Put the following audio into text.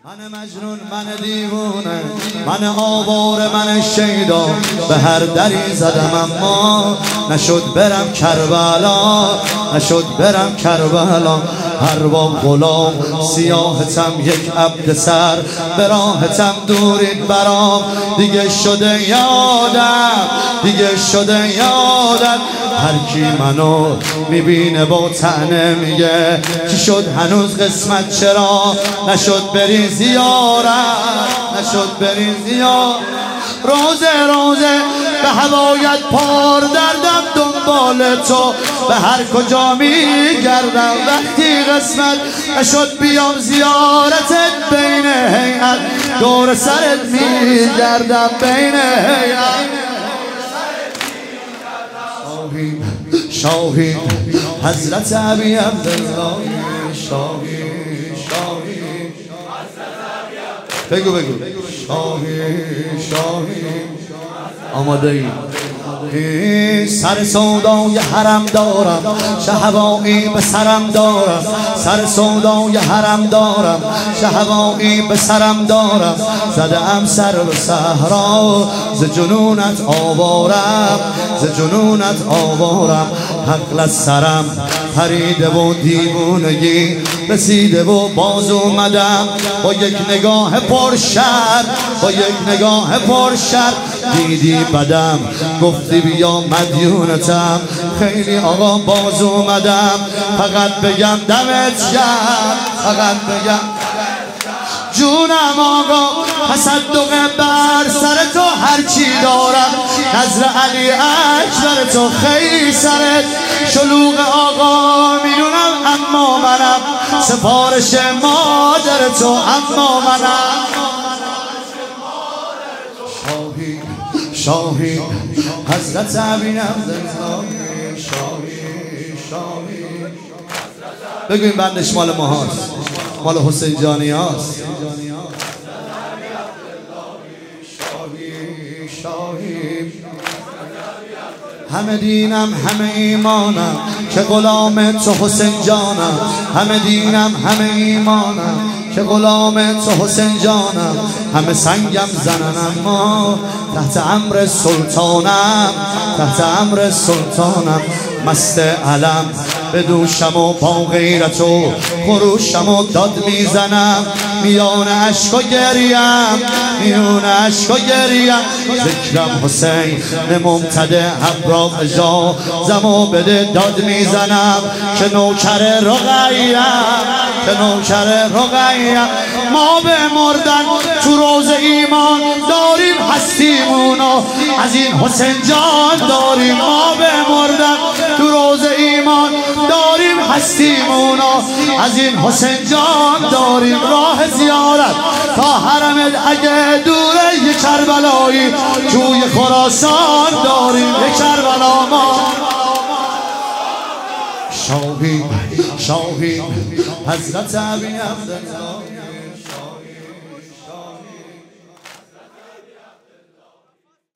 من مجنون، من دیوونه، من آواره، من شیدا، به هر دری زدم اما نشد برم کربلا، نشد برم کربلا. هر باب غلام سیاهتم یک عبد سر، به راهتم دورید برام، دیگه شده یادم، دیگه شده یادم. هر کی منو میبینه با طعنه میگه چی شد هنوز قسمت چرا نشد بری زیارت، نشد بری زیارت. روزه روزه به هوایت پار دردم دنبال تو، به هر کجا میگردم وقتی قسمت نشد بیام زیارتت. بین هیئت دور سرت میگردم، بین هیئت. شاهی حضرت ابی عبدالله، شاهی شاهی بگو بگو شاهی آماده ای؟ سر سودای حرم دارم، شهوایی به سرم دارم، سر سودای حرم دارم، شهوایی به سرم دارم. زدم سر به صحرا، ز جنونت آوارم، ز جنونت آوارم. حقل از سرم پریده و دیوونگی رسیده و باز اومدم با یک نگاه پرشر، با یک نگاه پرشر. دیدی بدم گفتی بیا مدیونتم، خیلی آقا باز اومدم فقط بگم دمت گرم، فقط بگم جونم آقا. تصدق بر سر تو هرچی دارم، نظر علی اکبر تو خیلی سرت شلوغ آقا میدونم، اما منم سفارش مادر تو، اما منم شاهی شاهی حضرت ابی عبدالله، شاهی شاهی. بگو این بندش مال ما هاست، مال حسین جانی هاست. شاهی همه دینم همه ایمانم که غلام تو حسین جانم، همه دینم همه ایمانم که غلام تو حسین جانم. همه سنگم زنن اما تحت امر سلطانم، تحت امر سلطانم. مست علم به دوشم و با غیرت و خروشم و داد میزنم، میان عشق و گریم، میان عشق و گریم. ذکرم حسین ممتده ابرا جا زمو بده داد میزنم که نوکر رقیم، که نوکر رقیم. ما به مردن تو روز ایمان داریم هستیمونو، از این حسین جان داریم. ما به مردن تو روز ایمان داریم هستیمونو، از این حسین جان داریم. راه زیارت تا حرمت اگه دوره یه کربلایی توی خراسان داریم، یه کربلا ما. شاهی شاهی حضرت ابی عبدالله.